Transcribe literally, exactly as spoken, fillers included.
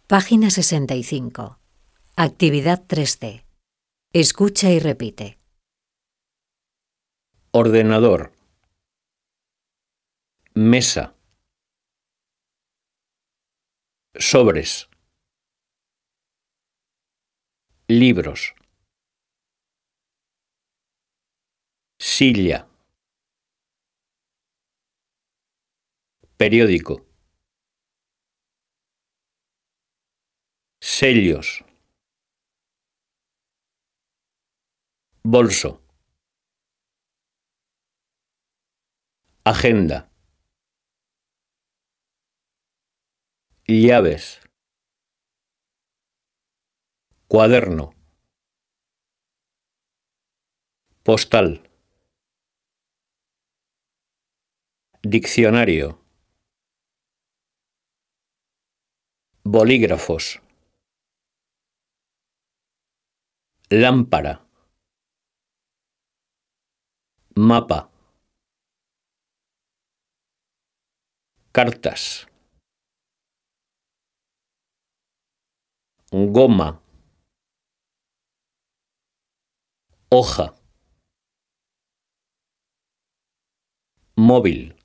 Página sesenta y cinco. Actividad tres D. Escucha y repite. Ordenador. Mesa. Sobres. Libros. Silla. Periódico. Sellos. Bolso. Agenda. Llaves. Cuaderno. Postal. Diccionario. Bolígrafos. Lámpara. Mapa. Cartas. Goma. Hoja. Móvil.